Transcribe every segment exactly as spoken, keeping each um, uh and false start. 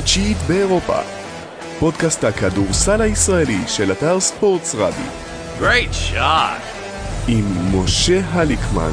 התשיעית באירופה. פודקאסט הכדורסל הישראלי של אתר ספורטס רבי. Great shot. עם משה הליקמן.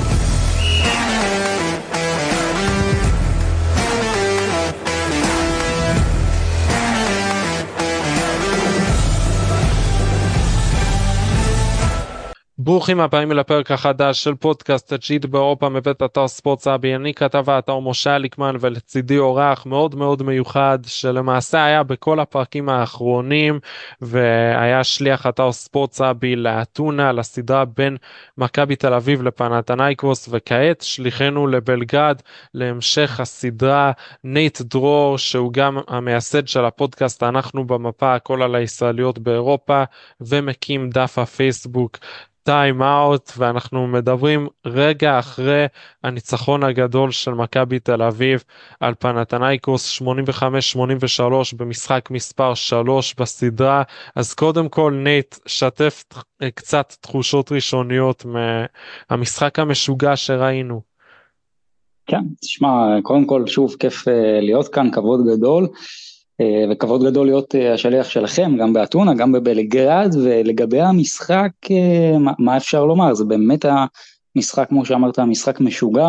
ברוכים הבאים לפרק החדש של פודקאסט התשיעית באירופה מבית אתר ספורטס רבי. אני כתב האתר משה הליקמן, ולצידי אורח מאוד מאוד מיוחד שלמעשה היה בכל הפרקים האחרונים והיה שליח אתר ספורטס רבי לאתונה, לסדרה בין מכבי תל אביב לפנתנייקוס, וכעת שליחנו לבלגרד להמשך הסדרה, נייט דרור, שהוא גם המייסד של הפודקאסט אנחנו במפה, הכל על הישראליות באירופה, ומקים דף הפייסבוק טיים אאוט, ואנחנו מדברים רגע אחרי הניצחון הגדול של מכבי תל אביב על פנתנייקוס שמונים וחמש שמונים ושלוש במשחק מספר שלוש בסדרה. אז קודם כל נייט, שתף קצת תחושות ראשוניות מהמשחק המשוגע שראינו. כן, תשמע, קודם כל שוב כיף להיות כאן, כבוד גדול, וכבוד גדול להיות השליח שלכם, גם באתונה, גם בבלגרד. ולגבי המשחק, מה אפשר לומר? זה באמת המשחק, כמו שאמרת, המשחק משוגע,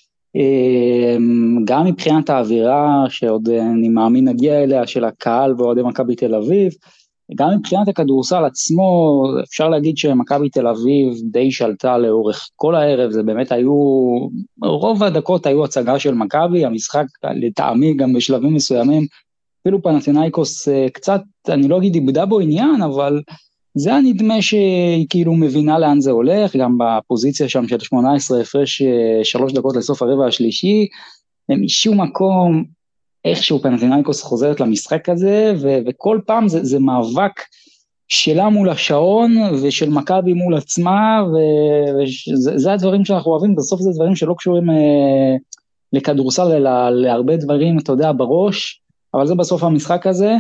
גם מבחינת האווירה, שעוד אני מאמין נגיע אליה, של הקהל ואוהדי מכבי תל אביב, גם מבחינת הכדורסל עצמו, אפשר להגיד שמכבי תל אביב די שלטה לאורך כל הערב. זה באמת היו, רוב הדקות היו הצגה של מכבי, המשחק לטעמי גם בשלבים מסוימים, אפילו פנתנייקוס קצת, אני לא אגיד איבדה בו עניין, אבל זה נדמה שהיא כאילו מבינה לאן זה הולך, גם בפוזיציה שם של שמונה עשרה הפרש שלוש דקות לסוף הרבע השלישי, משום מקום איכשהו פנתנייקוס חוזרת למשחק הזה, ו- וכל פעם זה, זה מאבק שלה מול השעון, ושל מכבי מול עצמה, וזה זה הדברים שאנחנו אוהבים. בסוף זה דברים שלא קשורים אה, לכדורסל, אלא להרבה דברים, אתה יודע, בראש, אבל זה בסוף המשחק הזה,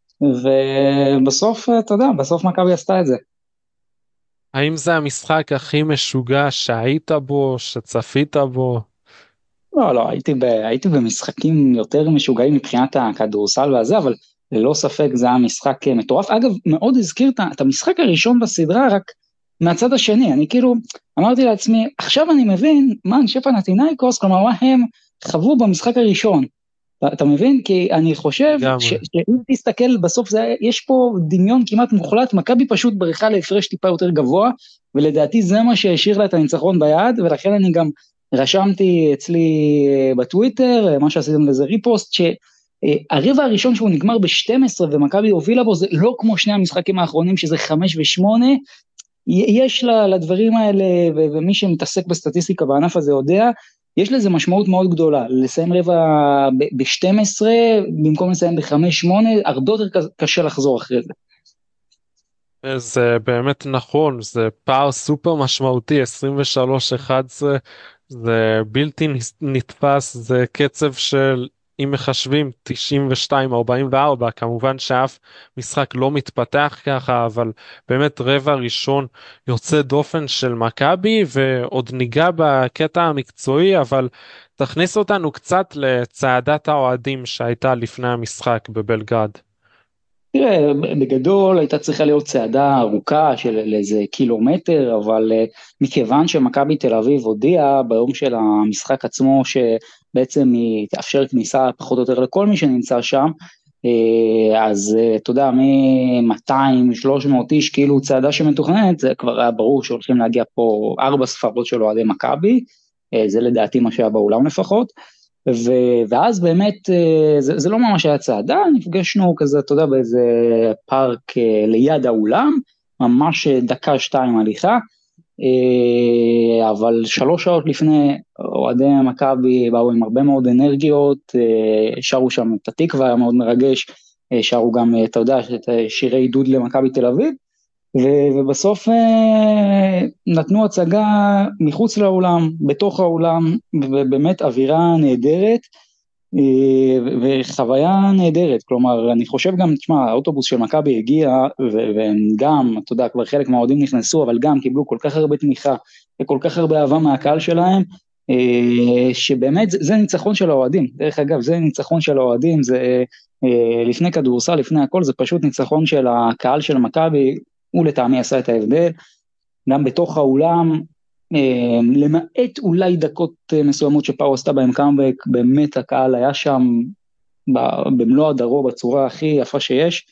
ובסוף, אתה יודע, בסוף מכבי עשתה את זה. האם זה המשחק הכי משוגע שהיית בו, שצפית בו? לא, לא, הייתי, ב, הייתי במשחקים יותר משוגעים מבחינת הכדורסל והזה, אבל ללא ספק זה היה משחק מטורף. אגב, מאוד הזכיר את המשחק הראשון בסדרה, רק מהצד השני. אני כאילו, אמרתי לעצמי, עכשיו אני מבין מה אנשי פנתנייקוס, כלומר מה הם חוו במשחק הראשון. אתה מבין? כי אני חושב שאם תסתכל בסוף, זה, יש פה דמיון כמעט מוחלט, מכבי פשוט בריחה להפרש טיפה יותר גבוה, ולדעתי זה מה שהשאיר לה את הניצחון ביד, ולכן אני גם רשמתי אצלי בטוויטר, מה שעשיתם לזה ריפוסט, שהרבע הראשון שהוא נגמר ב-שתים עשרה ומכבי הובילה בו, זה לא כמו שני המשחקים האחרונים שזה חמש ושמונה, יש לדברים האלה, ומי שמתעסק בסטטיסטיקה בענף הזה יודע, יש לזה משמעות מאוד גדולה, לסיים רבע ב-שתים עשרה, במקום לסיים ב-חמש שמונה, הרבה יותר קשה לחזור אחרי זה. זה באמת נכון, זה פער סופר משמעותי, עשרים ושלוש אחת עשרה, זה בלתי נתפס, זה קצב של, אם מחשבים, תשעים ושתיים ארבעים וארבע, כמובן שאף משחק לא מתפתח ככה, אבל באמת רבע ראשון יוצא דופן של מכבי, ועוד ניגע בקטע המקצועי, אבל תכניס אותנו קצת לצעדת האוהדים שהייתה לפני המשחק בבלגרד. תראה, בגדול הייתה צריכה להיות צעדה ארוכה של איזה קילומטר, אבל מכיוון שמכבי תל אביב הודיעה ביום של המשחק עצמו שבעצם היא תאפשר כניסה פחות או יותר לכל מי שנמצא שם, אז אתה יודע, מ-מאתיים שלוש מאות איש כאילו צעדה שמתוכננת, זה כבר היה ברור שהולכים להגיע פה ארבע ספרות של אוהדי מכבי, זה לדעתי מה שהיה באולם לפחות, ו- ואז באמת זה, זה לא ממש היה צעדה, נפגשנו כזה, אתה יודע, באיזה פארק ליד האולם, ממש דקה שתיים הליכה, אבל שלוש שעות לפני אוהדי מכבי באו עם הרבה מאוד אנרגיות, שרו שם את התקווה, היה מאוד מרגש, שרו גם, אתה יודע, את שירי עידוד למכבי תל אביב, ו- ובסוף נתנו הצגה מחוץ לאולם, בתוך האולם, ובאמת אווירה נהדרת, וחוויה נהדרת. כלומר, אני חושב גם, תשמע, האוטובוס של מכבי הגיע, וגם, אתה יודע, כבר חלק מהאוהדים נכנסו, אבל גם קיבלו כל כך הרבה תמיכה, וכל כך הרבה אהבה מהקהל שלהם, שבאמת זה, זה ניצחון של האוהדים, דרך אגב זה ניצחון של האוהדים, זה לפני כדורסל, לפני הכל, זה פשוט ניצחון של הקהל של מכבי, הוא לטעמי עשה את ההבדל, גם בתוך האולם, למעט אולי דקות מסוימות שפאו עשתה בהם קאמבק, באמת הקהל היה שם במלוא הדרו בצורה הכי יפה שיש,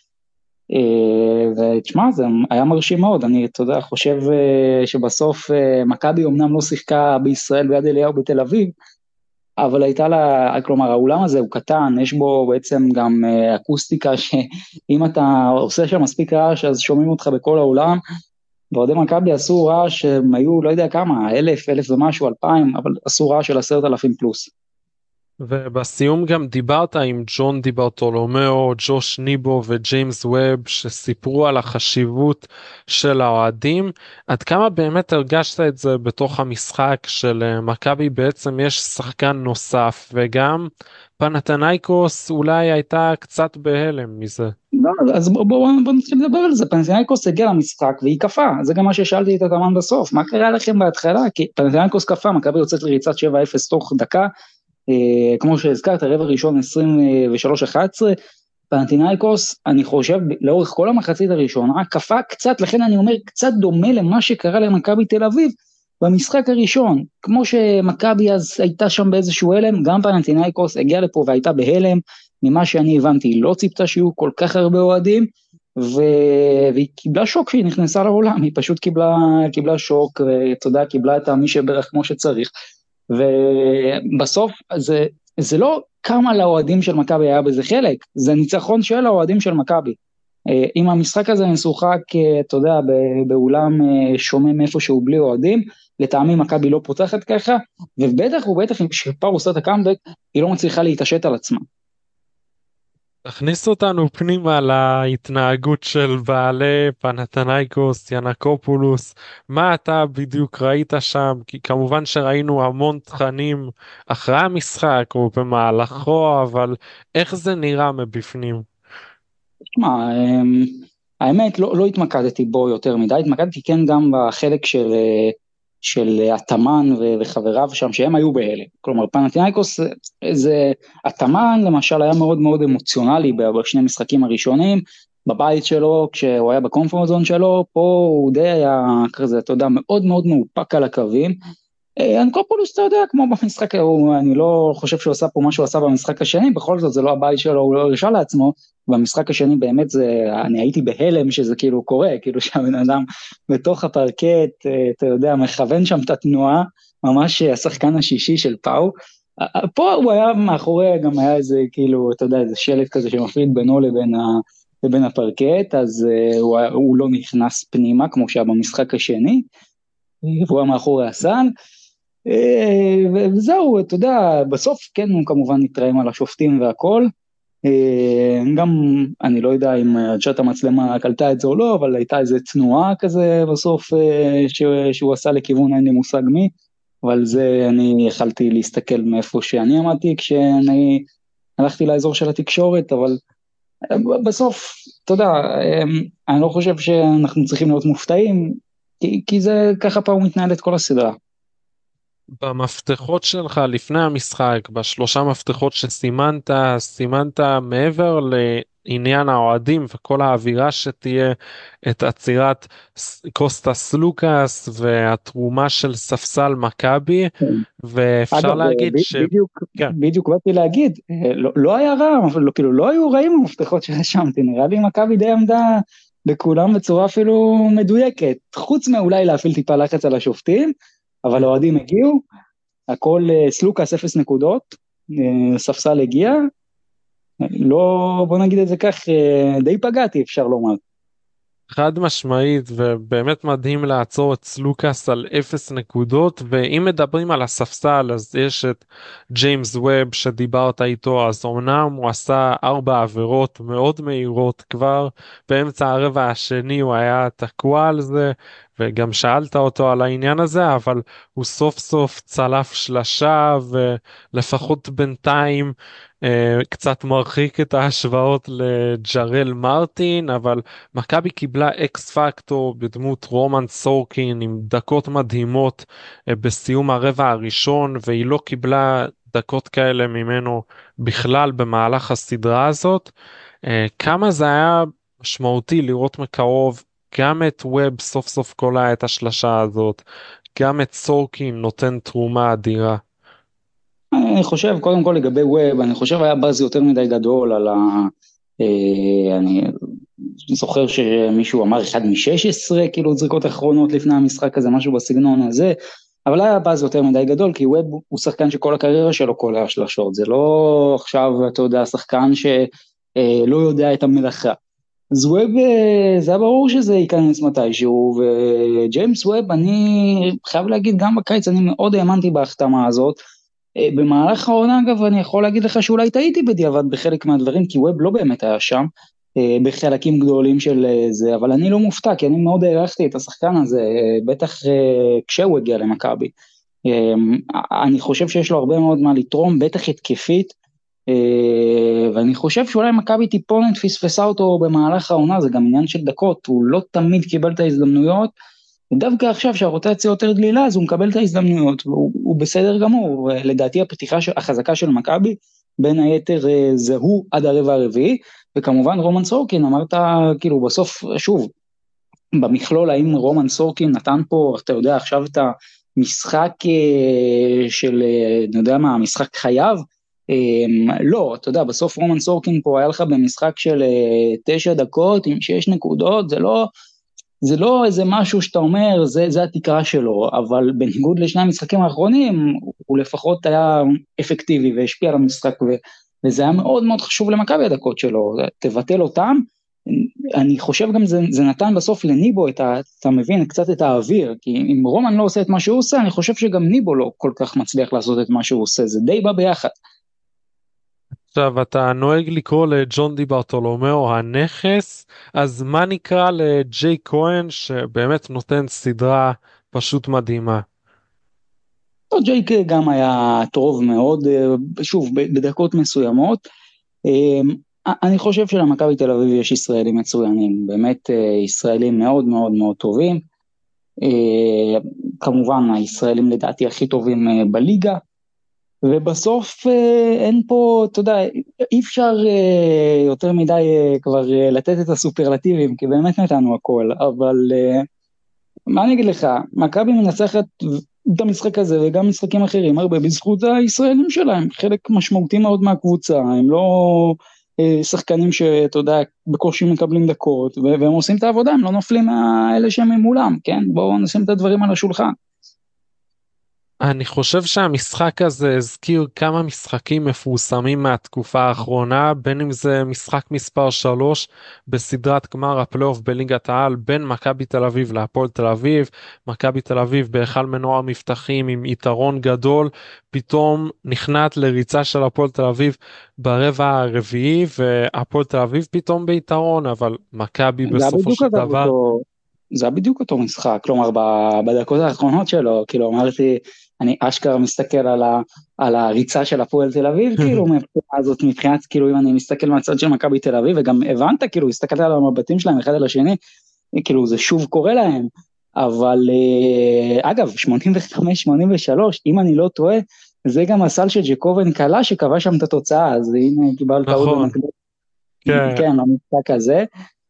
ותשמע זה היה מרשים מאוד, אני אתה יודע, חושב שבסוף מכבי אמנם לא שיחקה בישראל ביד אליהו בתל אביב, אבל הייתה לה, כלומר האולם הזה הוא קטן, יש בו בעצם גם אקוסטיקה שאם אתה עושה שם מספיק רעש אז שומעים אותך בכל האולם, ועודי מכבי עשו רעש שהם היו לא יודע כמה, אלף, אלף ומשהו, אלפיים, אבל עשו רעש של עשרת אלפים פלוס. ובסיום גם דיברת עם ג'ון דיברטולומיאו, ג'וש ניבו וג'יימס ווב שסיפרו על החשיבות של האוהדים. עד כמה באמת הרגשת את זה בתוך המשחק של מכבי? בעצם יש שחקן נוסף וגם פנתנייקוס אולי הייתה קצת בהלם מזה. לא, אז בואו בוא, בוא נתחיל לדבר על זה, פנתנייקוס הגיע למשחק והיא קפה, זה גם מה ששאלתי את התאמן בסוף, מה קרה לכם בהתחלה? כי פנתנייקוס קפה, מכבי יוצאת לריצת שבע אפס תוך דקה, כמו שהזכרת, הרבע ראשון עשרים ושלוש אחת עשרה, פנתנייקוס, אני חושב, לאורך כל המחצית הראשונה, קפה קצת, לכן אני אומר, קצת דומה למה שקרה למכבי תל אביב, במשחק הראשון, כמו שמכבי אז הייתה שם באיזשהו הלם, גם פנתנייקוס הגיעה לפה והייתה בהלם, ממה שאני הבנתי, לא ציפתה שיהיו כל כך הרבה אוהדים, ו... והיא קיבלה שוק כשהיא נכנסה לעולם, היא פשוט קיבלה, קיבלה שוק, ואתה יודע, קיבלה את מי שברך כמו שצריך, ובסוף זה, זה לא כמה לאוהדים של מכבי היה בזה חלק, זה ניצחון של האוהדים של מכבי. אם המשחק הזה משוחק, אתה יודע, באולם שומם איפה שהוא בלי אוהדים, לטעמי מכבי לא פותחת ככה, ובטח ובטח אם שפאו עושה את הקאמבק, היא לא מצליחה להתעשת על עצמה. תכניס אותנו פנימה להתנהגות של בעלי פנתנייקוס, ינקופולוס, מה אתה בדיוק ראית שם? כי כמובן שראינו המון תכנים אחרי המשחק או במהלכו, אבל איך זה נראה מבפנים? תשמע, האמת לא, לא התמקדתי בו יותר מדי, התמקדתי כן גם בחלק של, של התאמן וחבריו שם, שהם היו בהלם. כלומר, פנתנייקוס, זה, התאמן למשל היה מאוד מאוד אמוציונלי בשני המשחקים הראשונים, בבית שלו, כשהוא היה בקומפורט זון שלו, פה הוא די היה כזה, אתה יודע, מאוד מאוד מאופק על הקווים, ינקופולוס, אתה יודע, כמו במשחק, אני לא חושב שהוא עשה פה מה שהוא עשה במשחק השני, בכל זאת זה לא הבית שלו, הוא לא הרשה לעצמו, במשחק השני באמת זה, אני הייתי בהלם שזה כאילו קורה, כאילו שהבן אדם בתוך הפרקט, אתה יודע, מכוון שם את התנועה, ממש השחקן השישי של פאו, פה הוא היה מאחורי, גם היה איזה כאילו, אתה יודע, איזה שלט כזה שמפריד בינו לבין, ה, לבין הפרקט, אז הוא, הוא לא נכנס פנימה, כמו שהיה במשחק השני, והוא היה מאחורי הסל, וזהו, אתה יודע, בסוף כן הוא כמובן נתראים על השופטים והכל, גם אני לא יודע אם עד המצלמה קלטה את זה או לא, אבל הייתה איזו תנועה כזה בסוף שהוא עשה לכיוון, אין לי מושג מי, אבל זה אני יכלתי להסתכל מאיפה שאני עמדתי כשאני הלכתי לאזור של התקשורת, אבל בסוף, אתה יודע, אני לא חושב שאנחנו צריכים להיות מופתעים, כי, כי זה ככה פעם מתנהלת כל הסדרה. במפתחות שלך לפני המשחק, בשלושה מפתחות שסימנת, סימנת מעבר לעניין האוהדים וכל האווירה שתהיה, את עצירת קוסטס לוקאס והתרומה של ספסל מכבי, ואפשר אגב, להגיד ב- ש... בדיוק, כן. בדיוק באתי להגיד, לא, לא היה רע, אבל לא, כאילו לא היו רעים המפתחות שרשמתי, נראה לי מכבי די עמדה בכולם בצורה אפילו מדויקת, חוץ מאולי להפעיל טיפה לחץ על השופטים, אבל האוהדים הגיעו, הכל סלוקאס אפס נקודות, ספסל הגיע, לא, בוא נגיד את זה כך, די פגעתי אפשר לומר. חד משמעית, ובאמת מדהים לעצור את סלוקאס על אפס נקודות, ואם מדברים על הספסל אז יש את ג'יימס ווב שדיברת איתו, אז אמנם הוא עשה ארבע עבירות מאוד מהירות כבר, באמצע הרבע השני הוא היה תקוע על זה, וגם שאלת אותו על העניין הזה, אבל הוא סוף סוף צלף שלשה, ולפחות בינתיים אה, קצת מרחיק את ההשוואות לג'רל מרטין, אבל מכבי קיבלה אקס פקטור בדמות רומן סורקין עם דקות מדהימות אה, בסיום הרבע הראשון, והיא לא קיבלה דקות כאלה ממנו בכלל במהלך הסדרה הזאת. אה, כמה זה היה משמעותי לראות מקרוב גם את ווב סוף סוף קולע את השלשה הזאת, גם את סורקין נותן תרומה אדירה. אני חושב, קודם כל לגבי ווב, אני חושב היה בז יותר מדי גדול על ה... אה, אני זוכר שמישהו אמר אחד משש עשרה, כאילו זריקות אחרונות לפני המשחק הזה, משהו בסגנון הזה, אבל היה בז יותר מדי גדול, כי ווב הוא שחקן שכל הקריירה שלו קולע שלשות, זה לא עכשיו, אתה יודע, שחקן שלא יודע את המלאכה. אז ווב, זה היה ברור שזה ייכנס מתישהו, וג'יימס ווב, אני חייב להגיד, גם בקיץ אני מאוד האמנתי בהחתמה הזאת, במהלך העונה אגב אני יכול להגיד לך שאולי טעיתי בדיעבד בחלק מהדברים, כי ווב לא באמת היה שם, בחלקים גדולים של זה, אבל אני לא מופתע, כי אני מאוד הערכתי את השחקן הזה, בטח כשהוא הגיע למכבי. אני חושב שיש לו הרבה מאוד מה לתרום, בטח התקפית, ואני חושב שאולי מכבי טיפונת פספסה אותו במהלך העונה, זה גם עניין של דקות, הוא לא תמיד קיבל את ההזדמנויות, ודווקא עכשיו שהרוטציה יותר דלילה, אז הוא מקבל את ההזדמנויות, והוא הוא בסדר גמור, לדעתי הפתיחה של, החזקה של מכבי, בין היתר זה הוא עד הרבע הרביעי, וכמובן רומן סורקין, אמרת כאילו בסוף, שוב, במכלול האם רומן סורקין נתן פה, אתה יודע עכשיו את המשחק של, אני יודע מה, המשחק חייו, לא, אתה יודע, בסוף רומן סורקין פה היה לך במשחק של תשע דקות עם שש נקודות, זה לא, זה לא איזה משהו שאתה אומר, זה, זה התקרה שלו, אבל בניגוד לשני המשחקים האחרונים, הוא לפחות היה אפקטיבי והשפיע על המשחק, ו, וזה היה מאוד מאוד חשוב למכבי הדקות שלו, תבטל אותם, אני חושב גם זה, זה נתן בסוף לניבו, את ה, אתה מבין, קצת את האוויר, כי אם רומן לא עושה את מה שהוא עושה, אני חושב שגם ניבו לא כל כך מצליח לעשות את מה שהוא עושה, זה די בא ביחד. עכשיו אתה נוהג לקרוא לג'ון די ברטולומיאו הנכס, אז מה נקרא לג'יי כהן שבאמת נותן סדרה פשוט מדהימה? ג'ייק גם היה טוב מאוד, שוב, בדקות מסוימות, אני חושב שלמכבי תל אביב יש ישראלים מצוינים, באמת ישראלים מאוד מאוד מאוד טובים, כמובן הישראלים לדעתי הכי טובים בליגה, ובסוף אין פה, אתה יודע, אי אפשר יותר מדי כבר לתת את הסופרלטיבים, כי באמת נתנו הכל, אבל מה אני אגיד לך, מכבי מנצחת את המשחק הזה וגם משחקים אחרים, הרבה בזכות הישראלים שלהם, חלק משמעותי מאוד מהקבוצה, הם לא שחקנים שאתה יודע, בקושי מקבלים דקות, והם עושים את העבודה, הם לא נופלים מהאלה שהם מולם, כן? בואו נשים את הדברים על השולחן. אני חושב שהמשחק הזה הזכיר כמה משחקים מפורסמים מהתקופה האחרונה, בין אם זה משחק מספר שלוש בסדרת גמר הפלייאוף בליגת העל בין מכבי תל אביב להפועל תל אביב, מכבי תל אביב בהיכל מנוע מבטחים עם יתרון גדול, פתאום נכנעת לריצה של הפועל תל אביב ברבע הרביעי, והפועל תל אביב פתאום ביתרון, אבל מכבי בסופו של דבר... אותו, זה היה בדיוק אותו משחק, כלומר בדקות האחרונות שלו, כאילו אמרתי, אני אשכרה מסתכל על, ה, על הריצה של הפועל תל אביב, כאילו מבחינה הזאת, מבחינת, כאילו אם אני מסתכל מהצד של מכבי תל אביב, וגם הבנת, כאילו הסתכלת על המבטים שלהם אחד על השני, כאילו זה שוב קורה להם, אבל אגב, שמונים וחמש שמונים ושלוש, אם אני לא טועה, זה גם הסל של ג'קובן קלה שקבע שם את התוצאה, אז הנה קיבלת עוד במקדש. כן. כן, המשחק הזה.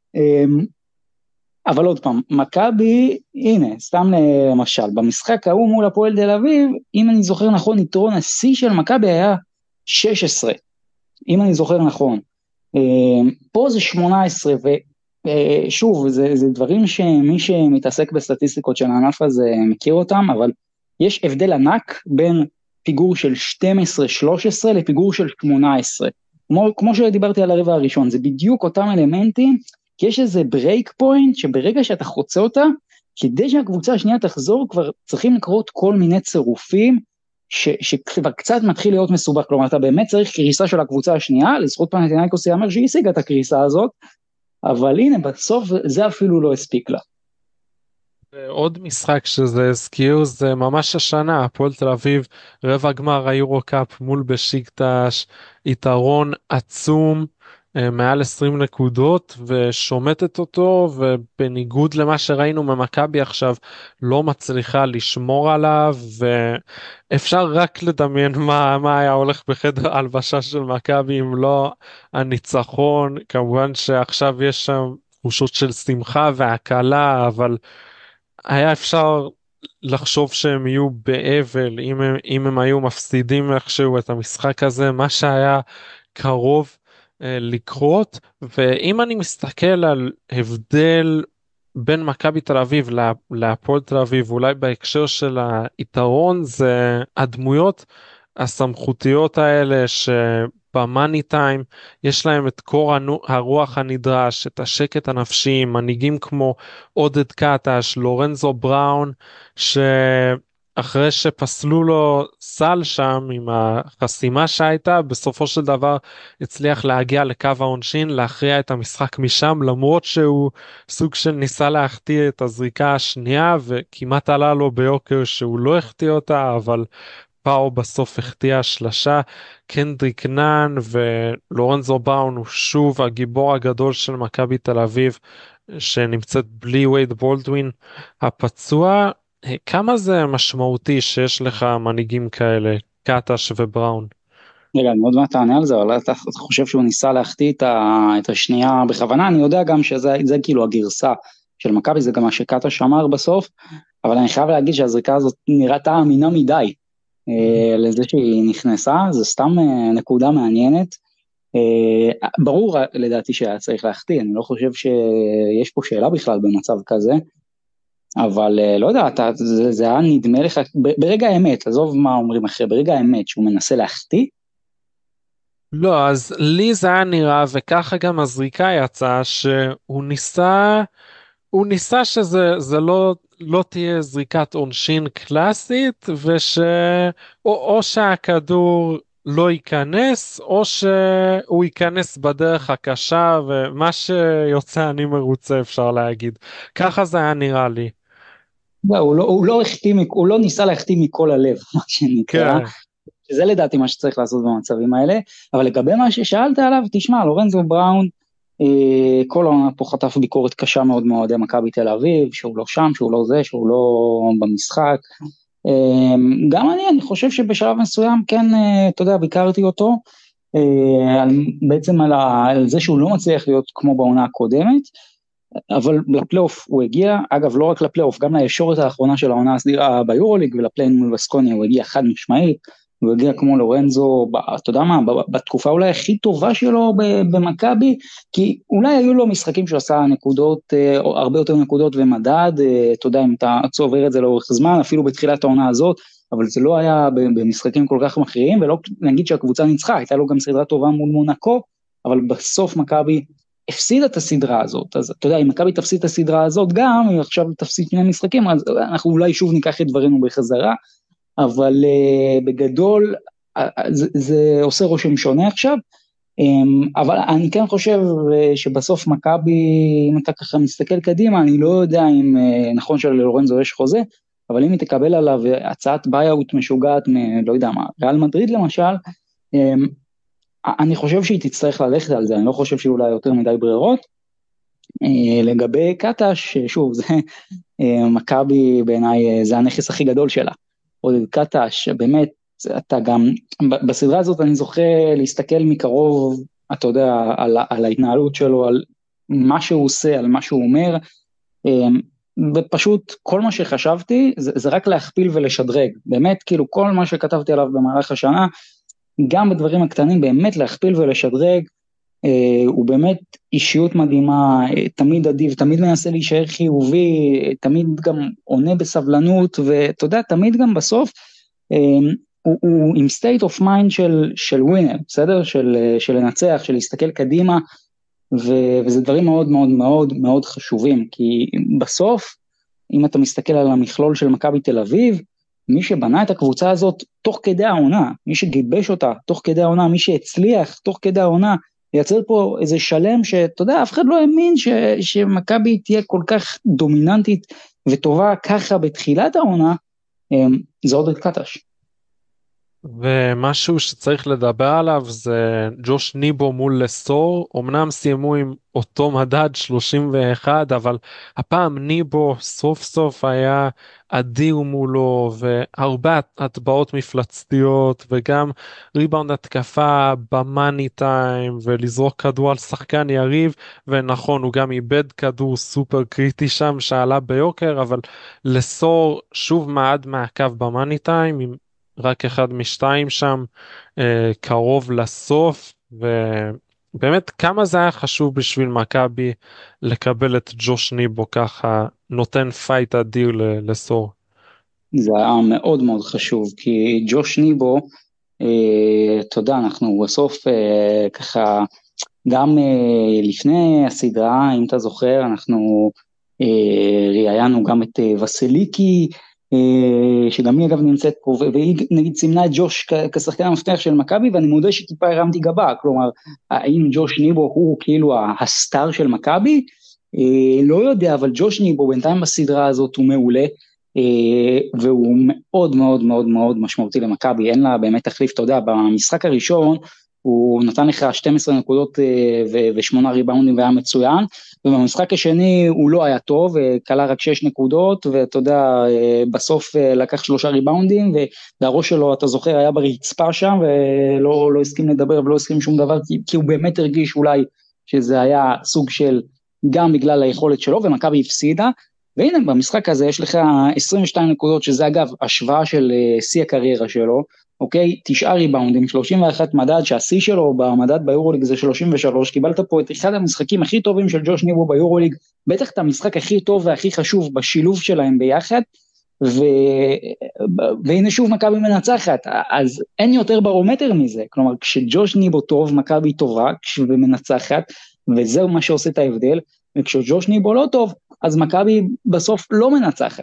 אבל עוד פעם, מכבי, הנה, סתם למשל, במשחק ההוא מול הפועל תל אביב, אם אני זוכר נכון, יתרון השיא של מכבי היה שש עשרה, אם אני זוכר נכון. פה זה שמונה עשרה, ושוב, זה, זה דברים שמי שמתעסק בסטטיסטיקות של הענף הזה מכיר אותם, אבל יש הבדל ענק בין פיגור של שתים עשרה שלוש עשרה לפיגור של שמונה עשרה. כמו, כמו שדיברתי על הרבע הראשון, זה בדיוק אותם אלמנטים, כי יש איזה ברייק פוינט, שברגע שאתה חוצה אותה, כדי שהקבוצה השנייה תחזור, כבר צריכים לקרות כל מיני צירופים, ש, שכבר קצת מתחיל להיות מסובך, כלומר, אתה באמת צריך קריסה של הקבוצה השנייה, לזכות פנתינייקוס יאמר שהיא השיגה את הקריסה הזאת, אבל הנה, בסוף זה אפילו לא הספיק לה. עוד משחק שזה הזכיר זה ממש השנה, הפועל תל אביב, רבע גמר היורו קאפ מול בשיקטש, יתרון עצום, אה, מעל עשרים נקודות ושומטת אותו, ובניגוד למה שראינו ממכבי עכשיו לא מצליחה לשמור עליו, ואפשר רק לדמיין מה, מה היה הולך בחדר הלבשה של מכבי אם לא הניצחון. כמובן שעכשיו יש שם תחושות של שמחה והקלה, אבל היה אפשר לחשוב שהם יהיו באבל אם הם, אם הם היו מפסידים איכשהו את המשחק הזה, מה שהיה קרוב אה, לקרות. ואם אני מסתכל על הבדל בין מכבי תל אביב לה- להפועל תל אביב, אולי בהקשר של היתרון, זה הדמויות הסמכותיות האלה שבמאני טיים יש להם את קור הנו- הרוח הנדרש, את השקט הנפשי, מנהיגים כמו עודד קטש, לורנזו בראון, שאחרי שפסלו לו סל שם עם החסימה שהייתה, בסופו של דבר הצליח להגיע לקו העונשין, להכריע את המשחק משם, למרות שהוא סוג של ניסה להחטיא את הזריקה השנייה, וכמעט עלה לו ביוקר שהוא לא החטיא אותה, אבל פאו בסוף החטיא השלשה. קנדריק נאן ולורנזו בראון הוא שוב הגיבור הגדול של מכבי תל אביב, שנמצאת בלי וייד בולדווין הפצוע. כמה זה משמעותי שיש לך מנהיגים כאלה, קטש ובראון? רגע, אני עוד מעט תענה על זה, אבל אתה אתה חושב שהוא ניסה להחטיא את ה- את השנייה בכוונה? אני יודע גם שזה זה כאילו הגרסה של מכבי, זה גם מה שקטש שמר בסוף, אבל אני חייב להגיד שהזריקה הזאת נראתה אמינה מדי אה, לזה שהיא נכנסה, זה סתם אה, נקודה מעניינת. אה, ברור לדעתי שהיה צריך להחטיא, אני לא חושב שיש פה שאלה בכלל במצב כזה, אבל אה, לא יודע, אתה, זה, זה היה נדמה לך, ב- ברגע האמת, עזוב מה אומרים אחרי, ברגע האמת שהוא מנסה להחטיא, לא, אז לי זה היה נראה, וככה גם הזריקה יצאה, שהוא ניסה, הוא ניסה שזה זה לא, לא תהיה זריקת עונשין קלאסית, וש... או, או שהכדור לא ייכנס, או שהוא ייכנס בדרך הקשה, ומה שיוצא אני מרוצה אפשר להגיד. ככה זה היה נראה לי. לא, הוא לא, הוא לא החטיא, מק- הוא לא ניסה להחטיא מכל הלב, מה שנקרא, כן. שזה לדעתי מה שצריך לעשות במצבים האלה, אבל לגבי מה ששאלת עליו, תשמע, לורנזו בראון, אה, כל העונה פה חטף ביקורת קשה מאוד מאוהדי מכבי תל אביב, שהוא לא שם, שהוא לא זה, שהוא לא במשחק, אה, גם אני, אני חושב שבשלב מסוים, כן, אה, אתה יודע, ביקרתי אותו, אה, על, בעצם על, ה, על זה שהוא לא מצליח להיות כמו בעונה הקודמת, אבל לפלייאוף הוא הגיע, אגב לא רק לפלייאוף, גם לישורת האחרונה של העונה הסדירה ביורוליג ולפליין מול בסקוניה, הוא הגיע חד משמעית, הוא הגיע כמו לורנזו, אתה יודע מה, בתקופה אולי הכי טובה שלו במכבי, כי אולי היו לו משחקים שהוא עשה נקודות, הרבה יותר נקודות ומדד, אתה יודע אם אתה צובר את זה לאורך זמן, אפילו בתחילת העונה הזאת, אבל זה לא היה במשחקים כל כך מכריעים, ולא נגיד שהקבוצה ניצחה, הייתה לו גם סדרה טובה מול מונקו, אבל בסוף מכבי הפסיד את הסדרה הזאת, אז אתה יודע, אם מכבי תפסיד את הסדרה הזאת גם, אם עכשיו תפסיד שני משחקים, אז אנחנו אולי שוב ניקח את דברינו בחזרה, אבל uh, בגדול, uh, זה, זה עושה רושם שונה עכשיו, um, אבל אני כן חושב uh, שבסוף מכבי, אם אתה ככה מסתכל קדימה, אני לא יודע אם uh, נכון שללורנזו יש חוזה, אבל אם היא תקבל עליו הצעת ביי-אוט משוגעת, מ, לא יודע מה, ריאל מדריד למשל, um, אני חושב שהיא תצטרך ללכת על זה, אני לא חושב שהיא אולי יותר מדי ברירות. לגבי קטש, שוב, זה מכבי בעיניי, זה הנכס הכי גדול שלה. עודד קטש, באמת, אתה גם, בסדרה הזאת אני זוכה להסתכל מקרוב, אתה יודע, על, על ההתנהלות שלו, על מה שהוא עושה, על מה שהוא אומר, ופשוט כל מה שחשבתי, זה, זה רק להכפיל ולשדרג. באמת, כאילו, כל מה שכתבתי עליו במהלך השנה, גם בדברים הקטנים באמת להכפיל ולשדרג, אה, הוא באמת אישיות מדהימה, אה, תמיד אדיב, תמיד מנסה להישאר חיובי, אה, תמיד גם עונה בסבלנות, ואתה יודע, תמיד גם בסוף, אה, הוא, הוא עם state of mind של, של winner, בסדר? של, אה, של לנצח, של להסתכל קדימה, ו, וזה דברים מאוד מאוד מאוד מאוד חשובים, כי בסוף, אם אתה מסתכל על המכלול של מכבי תל אביב, מי שבנה את הקבוצה הזאת תוך כדי העונה, מי שגיבש אותה תוך כדי העונה, מי שהצליח תוך כדי העונה ייצר פה איזה שלם שאתה יודע, אף אחד לא האמין ש, שמכבי תהיה כל כך דומיננטית וטובה ככה בתחילת העונה, זה עוד את קטש. ומשהו שצריך לדבר עליו זה ג'וש ניבו מול לסור, אמנם סיימו עם אותו מדד שלושים ואחת, אבל הפעם ניבו סוף סוף היה אדיר מולו, והרבה הטבעות מפלצתיות, וגם ריבאונד התקפה במאני טיים, ולזרוק כדור על שחקן יריב, ונכון, הוא גם איבד כדור סופר קריטי שם, שעלה ביוקר, אבל לסור שוב מעד מהקו במאני טיים, עם רק אחד משתיים שם, אה, קרוב לסוף, ובאמת כמה זה היה חשוב בשביל מכבי לקבל את ג'וש ניבו ככה, נותן פייט אדיר ל- לסור. זה היה מאוד מאוד חשוב, כי ג'וש ניבו, אה, אתה יודע, אנחנו בסוף אה, ככה, גם אה, לפני הסדרה, אם אתה זוכר, אנחנו אה, ראיינו גם את אה, וסליקי, אה, שגם היא אגב נמצאת פה, והיא נגיד סימנה את ג'וש כ- כשחקן המפתח של מכבי, ואני מודה שטיפה הרמתי גבה, כלומר, האם ג'וש ניבו הוא כאילו ה- הסטאר של מכבי, אה, לא יודע, אבל ג'וש ניבו בינתיים בסדרה הזאת הוא מעולה, אה, והוא מאוד מאוד מאוד מאוד משמעותי למכבי, אין לה באמת תחליף, אתה יודע, במשחק הראשון, הוא נתן לך שתים עשרה נקודות ושמונה ריבאונדים והיה מצוין, ובמשחק השני הוא לא היה טוב, קלה רק שש נקודות, ואתה יודע, בסוף לקח שלושה ריבאונדים, והראש שלו, אתה זוכר, היה ברצפה שם, ולא לא הסכים לדבר ולא הסכים שום דבר, כי, כי הוא באמת הרגיש אולי שזה היה סוג של, גם בגלל היכולת שלו, ומכבי הפסידה, והנה במשחק הזה יש לך עשרים ושתיים נקודות, שזה אגב השוואה של שיא הקריירה שלו, אוקיי, תשעה ריבאונדים, שלושים ואחת מדד, שהשיא שלו במדד ביורוליג זה שלושים ושלוש, קיבלת פה את אחד המשחקים הכי טובים של ג'וש ניבו ביורוליג, בטח את המשחק הכי טוב והכי חשוב בשילוב שלהם ביחד, ו... והנה שוב מכבי מנצחת, אז אין יותר ברומטר מזה, כלומר כשג'וש ניבו טוב, מכבי טובה ומנצחת, וזהו מה שעושה את ההבדל, וכשג'וש ניבו לא טוב, אז מכבי בסוף לא מנצחת.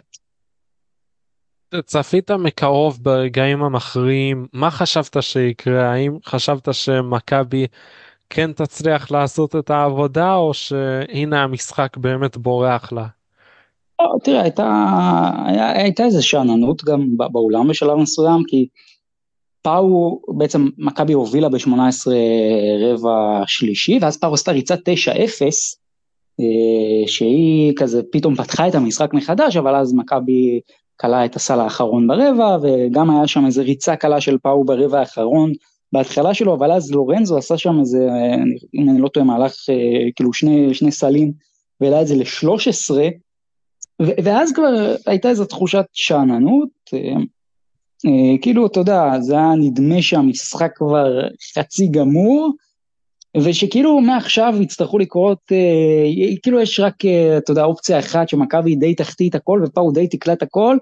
צפית מקרוב ברגעים המכריעים, מה חשבת שיקרה? האם חשבת שמכבי כן תצליח לעשות את העבודה, או שהנה המשחק באמת בורח לה? לא, תראה, הייתה, היה, הייתה איזו שאננות גם באולם בשלב מסוים, כי פאו, בעצם מכבי הובילה ב-שמונה עשרה רבע שלישי, ואז פאו עשתה ריצה תשע אפס, שהיא כזה פתאום פתחה את המשחק מחדש, אבל אז מכבי קלה את הסל האחרון ברבע, וגם היה שם איזו ריצה קלה של פאו ברבע האחרון, בהתחלה שלו, אבל אז לורנזו עשה שם איזה, אם אני לא טועה, מהלך כאילו שני, שני סלים, והעלה את זה ל-שלוש עשרה, ואז כבר הייתה איזו תחושת שאננות, כאילו, אתה יודע, זה היה נדמה שהמשחק כבר חצי גמור, ושכאילו מעכשיו יצטרכו לקרות, כאילו יש רק, אתה יודע, אופציה אחת, שמכבי די תחתית הכל, ופאו די תקלט הכל,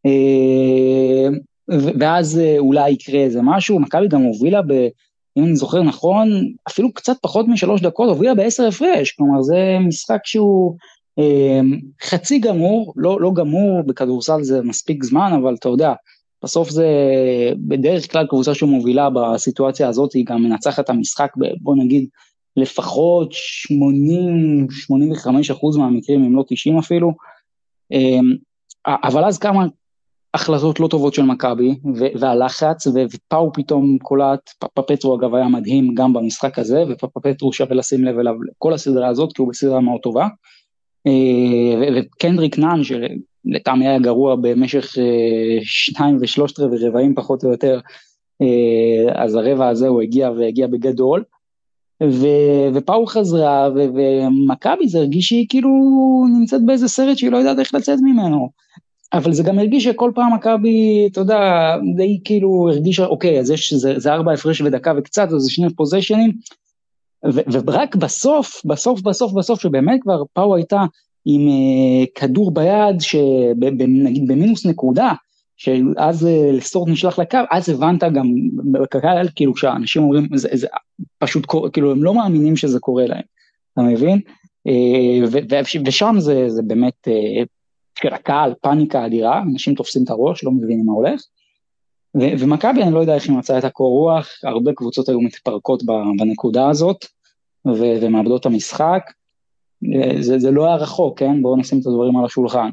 ואז אולי יקרה איזה משהו, מכבי גם הובילה, ב, אם אני זוכר נכון, אפילו קצת פחות משלוש דקות, הובילה בעשר הפרש, כלומר זה משחק שהוא חצי גמור, לא, לא גמור, בכדורסל זה מספיק זמן, אבל אתה יודע, בסוף זה בדרך כלל קבוצה שמובילה בסיטואציה הזאת, היא גם מנצחת את המשחק, בוא נגיד, לפחות שמונים שמונים וחמישה אחוז מהמקרים, אם לא תשעים אפילו, אבל אז כמה החלטות לא טובות של מכבי, והלחץ, ופאו פתאום קולט, פפפטרו אגב היה מדהים גם במשחק הזה, ופפפטרו שווה לשים לב אליו כל הסדרה הזאת, כי הוא בסדרה מאוד טובה, וקנדריק נאן, שלטעמי היה גרוע במשך שניים ושלושת רבעים פחות או יותר, אז הרבע הזה הוא הגיע והגיע בגדול, ופאו חזרה, ומכבי זה הרגיש שהיא כאילו נמצאת באיזה סרט שהיא לא יודעת איך לצאת ממנו, אבל זה גם הרגיש שכל פעם מכבי, אתה יודע, די כאילו הרגיש, אוקיי, אז יש, זה, זה ארבע הפרש ודקה וקצת, אז זה שני פוזיישנים, ורק בסוף, בסוף, בסוף, בסוף, שבאמת כבר פאו הייתה עם uh, כדור ביד, שנגיד במינוס נקודה, שאז uh, לסטורט נשלח לקו, אז הבנת גם בקהל, כאילו שהאנשים אומרים, זה, זה פשוט, כאילו הם לא מאמינים שזה קורה להם, אתה מבין? Uh, ו- ו- ושם זה, זה באמת, uh, של הקהל, פאניקה אדירה, אנשים תופסים את הראש, לא מבינים מה הולך, ו- ומכבי אני לא יודע איך היא מצאה את הקור רוח, הרבה קבוצות היו מתפרקות בנקודה הזאת, ו- ומאבדות את המשחק, זה, זה לא היה רחוק, כן? בואו נשים את הדברים על השולחן.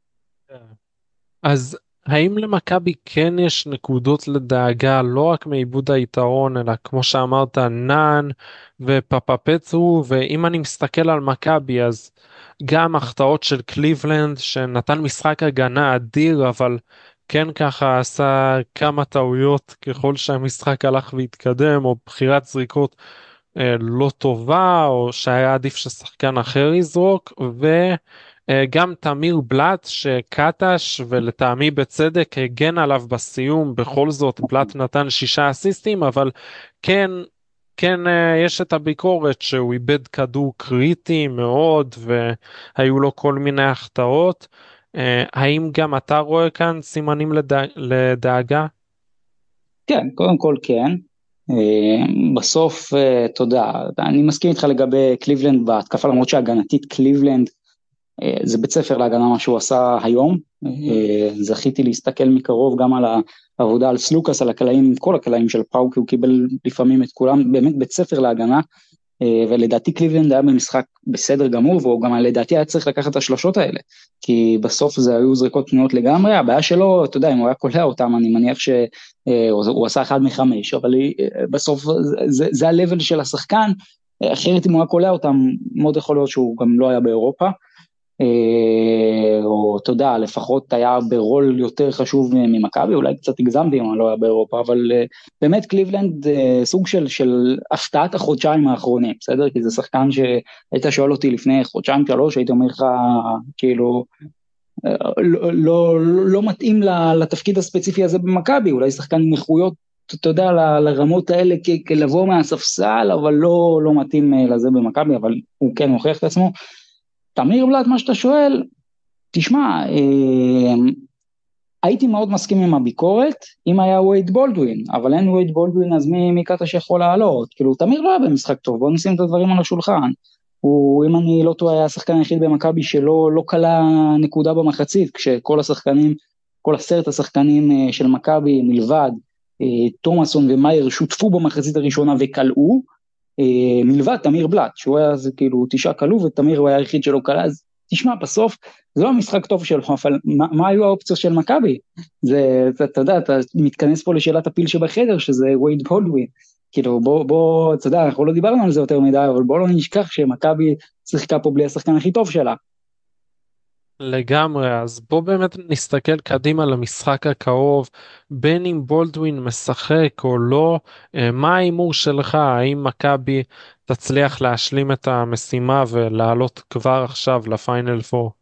אז האם למכבי כן יש נקודות לדאגה, לא רק מאיבוד היתרון, אלא כמו שאמרת, נאן ופפפצו, ואם אני מסתכל על מכבי, אז גם החטאות של קליבלנד, שנתן משחק הגנה אדיר, אבל כן ככה עשה כמה טעויות ככל שהמשחק הלך והתקדם, או בחירת זריקות אה, לא טובה, או שהיה עדיף ששחקן אחר יזרוק, ו... גם תמיר בלט שקטש ולטעמי בצדק הגן עליו בסיום, בכל זאת בלט נתן שישה אסיסטים, אבל כן, כן יש את הביקורת שהוא איבד כדור קריטי מאוד והיו לו כל מיני החטאות. האם גם אתה רואה כאן סימנים לדאג, לדאגה? כן, קודם כל כן. בסוף, תודה, אני מסכים איתך לגבי קליבלנד בהתקפה, למרות שהגנתית קליבלנד, זה בית ספר להגנה מה שהוא עשה היום, זכיתי להסתכל מקרוב גם על העבודה על סלוקס, על הקלעים, כל הקלעים של פאו, כי הוא קיבל לפעמים את כולם, באמת בית ספר להגנה, ולדעתי קליבלנד היה במשחק בסדר גמור, והוא גם לדעתי היה צריך לקחת את השלושות האלה, כי בסוף זה היו זריקות פנויות לגמרי, הבעיה שלו, אתה יודע, אם הוא היה קולע אותם, אני מניח שהוא עשה אחד מחמש, אבל בסוף זה, זה הלבל של השחקן, אחרת אם הוא היה קולע אותם, מאוד יכול להיות שהוא גם לא היה באירופה, או אתה יודע, לפחות היה ברול יותר חשוב ממכבי, אולי קצת הגזמתי אם אני לא היה באירופה, אבל באמת קליבלנד סוג של, של הפתעת החודשיים האחרונים, בסדר? כי זה שחקן שהיית שואל אותי לפני חודשיים שלוש, הייתי אומר לך כאילו, לא, לא, לא מתאים לתפקיד הספציפי הזה במכבי, אולי שחקן עם איכויות, אתה יודע, ל, לרמות האלה כלבוא מהספסל, אבל לא, לא מתאים לזה במכבי, אבל הוא כן הוכיח את עצמו. תמיר בלט, מה שאתה שואל, תשמע, אה, הייתי מאוד מסכים עם הביקורת, אם היה וייד בולדווין, אבל אין וייד בולדווין, אז מי, מי קטע שיכול לעלות? כאילו, תמיר לא היה במשחק טוב, בואו נשים את הדברים על השולחן. הוא, אם אני לא טועה, היה השחקן היחיד במכבי שלא לא קלה נקודה במחצית, כשכל השחקנים, כל עשרת השחקנים אה, של מכבי מלבד, אה, תומאסון ומאייר שותפו במחצית הראשונה וקלעו, מלבד תמיר בלט, שהוא היה כאילו תשעה קלו, ותמיר הוא היה היחיד שלא קלה, אז תשמע, בסוף, זה לא המשחק טוב שלו, אבל מה, מה היו האופציות של מכבי? זה, אתה יודע, אתה מתכנס פה לשאלת הפיל שבחדר, שזה וייד בולדווין, כאילו בוא, בוא, אתה יודע, אנחנו לא דיברנו על זה יותר מדי, אבל בוא לא נשכח שמכבי שיחקה פה בלי השחקן הכי טוב שלה. לגמרי, אז בוא באמת נסתכל קדימה למשחק הקרוב, בין אם בולדווין משחק או לא, מה האימור שלך, האם מכבי תצליח להשלים את המשימה ולעלות כבר עכשיו לפיינל פור?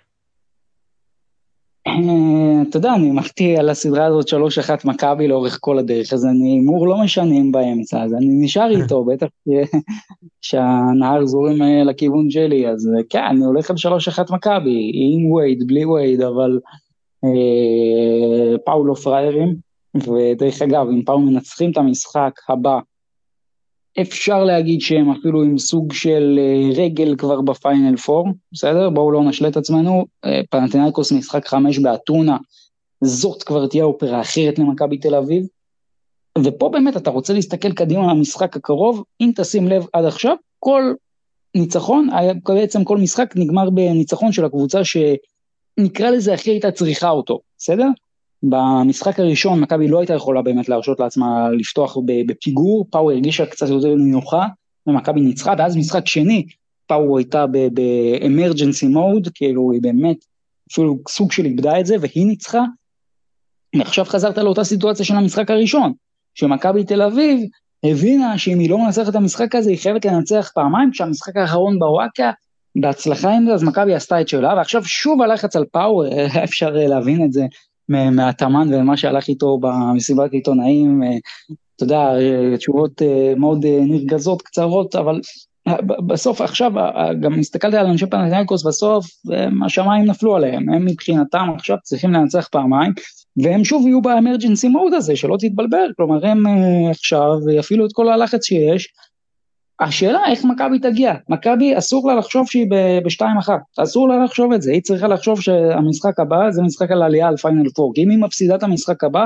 אתה יודע, אני אמרתי על הסדרה הזאת שלוש אחת מכבי לאורך כל הדרך, אז אני אימור לא משנים באמצע, אז אני נשאר איתו, בטח שהנהר זורים לכיוון שלי, אז כן, אני הולך על שלוש אחת מכבי, עם וייד, בלי וייד, אבל אה, פאו לא פריירים, ודרך אגב, אם פאו מנצחים את המשחק הבא, אפשר להגיד שהם אפילו עם סוג של רגל כבר בפיינל פור, בסדר? בואו לא נשלה את עצמנו, פנתינייקוס משחק חמש באתונה, זאת כבר תהיה אופרה אחרת למכבי תל אביב, ופה באמת אתה רוצה להסתכל קדימה למשחק הקרוב, אם תשים לב עד עכשיו, כל ניצחון, בעצם כל משחק נגמר בניצחון של הקבוצה שנקרא לזה הכי הייתה צריכה אותו, בסדר? במשחק הראשון מכבי לא הייתה יכולה באמת להרשות לעצמה לפתוח בפיגור, פאו הרגישה קצת יותר נינוחה, ומכבי ניצחה, ואז משחק שני, פאו הייתה באמרג'נסי מוד, כאילו היא באמת אפילו סוג של איבדה את זה, והיא ניצחה, ועכשיו חזרת לאותה סיטואציה של המשחק הראשון, שמכבי תל אביב הבינה שאם היא לא מנצחת את המשחק הזה, היא חייבת לנצח פעמיים, כשהמשחק האחרון בוואקה, בהצלחה עם זה, אז מכבי עשתה את שלה, ועכשיו שוב הלחץ על פאו, אפשר להבין את זה, מהתאמן ומה שהלך איתו במסיבת עיתונאים, אתה יודע, תשובות מאוד נרגזות, קצרות, אבל בסוף עכשיו, גם הסתכלתי על אנשי פנתינייקוס, בסוף השמיים נפלו עליהם, הם מבחינתם עכשיו צריכים לנצח פעמיים, והם שוב יהיו באמרג'נסי מוד הזה, שלא תתבלבל, כלומר הם עכשיו יפעילו את כל הלחץ שיש, השאלה איך מכבי תגיע, מכבי אסור לה לחשוב שהיא בשתיים אחת, אסור לה לחשוב את זה, היא צריכה לחשוב שהמשחק הבא זה משחק על העלייה על פיינל פור, כי אם היא מפסידה את המשחק הבא,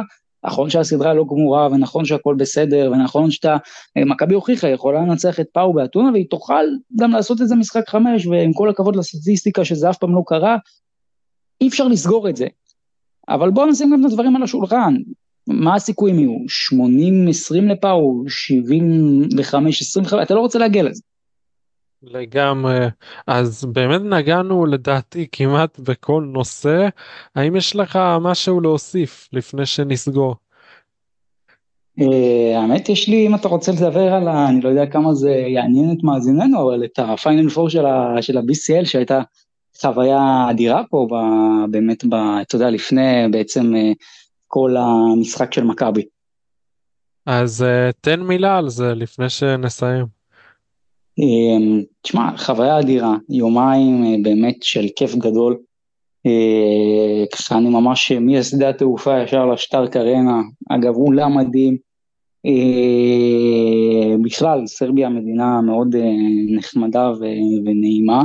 נכון שהסדרה לא גמורה, ונכון שהכל בסדר, ונכון שאתה, מכבי הוכיחה, יכולה לנצח את פאו באתונה, והיא תוכל גם לעשות איזה משחק חמש, ועם כל הכבוד לסטטיסטיקה שזה אף פעם לא קרה, אי אפשר לסגור את זה. אבל בואו נשים גם את הדברים על השולחן, מה הסיכויים יהיו? שמונים עשרים לפאו, שבעים וחמש עשרים וחמש, אתה לא רוצה להגיע לזה. לגמרי, אז באמת נגענו לדעתי כמעט בכל נושא, האם יש לך משהו להוסיף לפני שנסגור? Uh, האמת יש לי, אם אתה רוצה לדבר על ה... אני לא יודע כמה זה יעניין את מאזיננו, אבל את הפיינל פור של ה, של ה-בי סי אל שהייתה חוויה אדירה פה, ב, באמת, ב, אתה יודע, לפני בעצם uh, כל המשחק של מכבי. אז uh, תן מילה על זה לפני שנסיים. Uh, תשמע, חוויה אדירה, יומיים uh, באמת של כיף גדול, uh, ככה אני ממש משדה התעופה ישר לשטארק ארנה, אגב אולם מדהים, Uh, בכלל סרביה מדינה מאוד uh, נחמדה ו- ונעימה,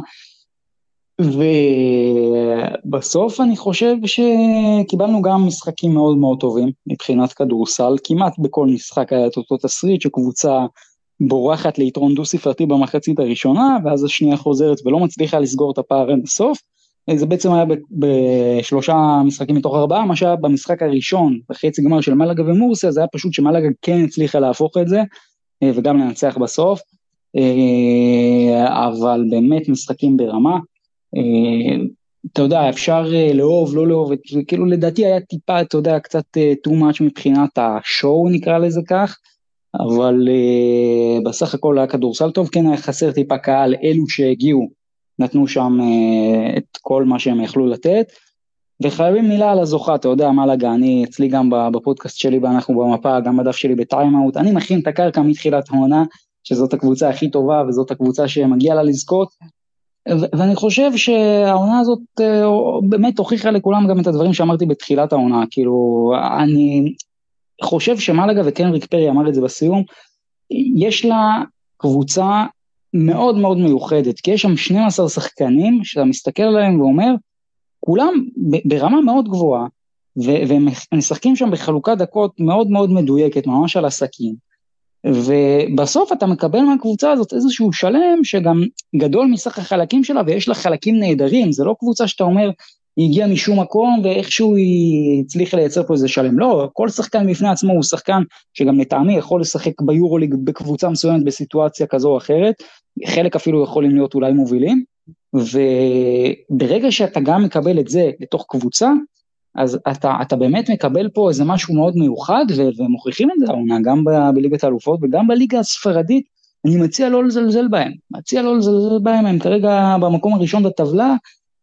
ובסוף אני חושב שקיבלנו גם משחקים מאוד מאוד טובים מבחינת כדורסל, כמעט בכל משחק היה את אותו תסריט שקבוצה בורחת ליתרון דו ספרתי במחצית הראשונה, ואז השנייה חוזרת ולא מצליחה לסגור את הפער עד הסוף. זה בעצם היה בשלושה משחקים מתוך ארבעה, מה שהיה במשחק הראשון, בחצי גמר של מלאגה ומורסיה, זה היה פשוט שמלאגה כן הצליחה להפוך את זה, וגם לנצח בסוף, אבל באמת משחקים ברמה, אתה יודע, אפשר לאהוב, לא לאהוב, כאילו לדעתי היה טיפה, אתה יודע, קצת too much מבחינת השואו נקרא לזה כך, אבל בסך הכל היה כדורסל טוב, כן היה חסר טיפה קהל, אלו שהגיעו, נתנו שם uh, את כל מה שהם יכלו לתת, וחייבים מילה על הזוכה, אתה יודע, מלאגה, אני אצלי גם בפודקאסט שלי, ואנחנו במפה, גם בדף שלי בטיימאוט, אני מכין את הקרקע מתחילת העונה, שזאת הקבוצה הכי טובה, וזאת הקבוצה שמגיעה לה לזכות, ו- ואני חושב שהעונה הזאת uh, באמת הוכיחה לכולם גם את הדברים שאמרתי בתחילת העונה, כאילו, אני חושב שמלאגה וקנריק פרי אמר את זה בסיום, יש לה קבוצה מאוד מאוד מיוחדת, כי יש שם שנים עשר שחקנים שאתה מסתכל עליהם ואומר, כולם ברמה מאוד גבוהה, והם משחקים שם בחלוקת דקות מאוד מאוד מדויקת, ממש על עסקים, ובסוף אתה מקבל מהקבוצה הזאת איזשהו שלם, שגם גדול מסך החלקים שלה, ויש לה חלקים נהדרים, זה לא קבוצה שאתה אומר, היא הגיעה משום מקום, ואיכשהו היא הצליחה לייצר פה איזה שלם, לא, כל שחקן בפני עצמו הוא שחקן, שגם לטעמי יכול לשחק ביורוליג בקבוצה מסוימת בסיטואציה כזו או אחרת, חלק אפילו יכולים להיות אולי מובילים, וברגע שאתה גם מקבל את זה לתוך קבוצה, אז אתה, אתה באמת מקבל פה איזה משהו מאוד מיוחד, ומוכיחים את זה, גם בליגת האלופות וגם בליגה הספרדית, אני מציע לא לזלזל בהם, מציע לא לזלזל בהם, הם כרגע במקום הראשון בטבלה,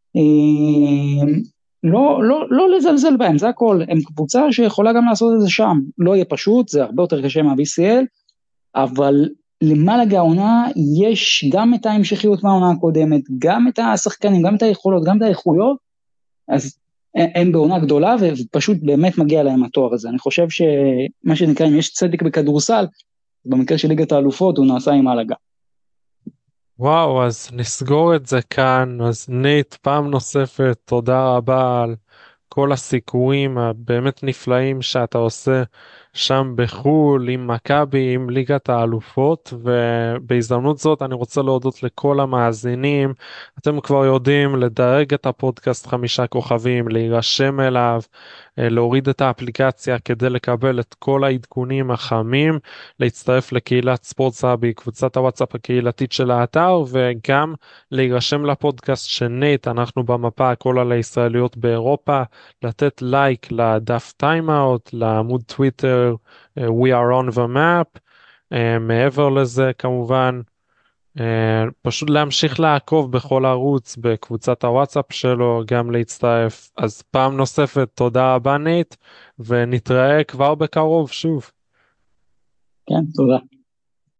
לא, לא, לא לזלזל בהם, זה הכל, הם קבוצה שיכולה גם לעשות את זה שם, לא יהיה פשוט, זה הרבה יותר קשה מה-בי סי אל, אבל למלאגה העונה יש גם את ההמשכיות מהעונה הקודמת, גם את השחקנים, גם את היכולות, גם את האיכויות, אז הם בעונה גדולה, ופשוט באמת מגיע להם התואר הזה. אני חושב שמה שנקרא, אם יש צדק בכדורסל, במקרה של ליגת האלופות, הוא נעשה עם מלאגה. וואו, אז נסגור את זה כאן. אז נייט, פעם נוספת, תודה רבה על כל הסיכויים הבאמת נפלאים שאתה עושה שם בחול עם מכבי, עם ליגת האלופות, ובהזדמנות זאת אני רוצה להודות לכל המאזינים. אתם כבר יודעים לדרג את הפודקאסט חמישה כוכבים, להירשם אליו, להוריד את האפליקציה כדי לקבל את כל העדכונים החמים, להצטרף לקהילת ספורטסאבי, קבוצת הוואטסאפ הקהילתית של האתר, וגם להירשם לפודקאסט של נייט, אנחנו במפה הכל על הישראליות באירופה, לתת לייק לדף טיימאוט, לעמוד טוויטר uh, We are on the map, uh, מעבר לזה כמובן, uh, פשוט להמשיך לעקוב בכל ערוץ בקבוצת הוואטסאפ שלו, גם להצטרף. אז פעם נוספת תודה רבה נייט, ונתראה כבר בקרוב שוב. כן, תודה.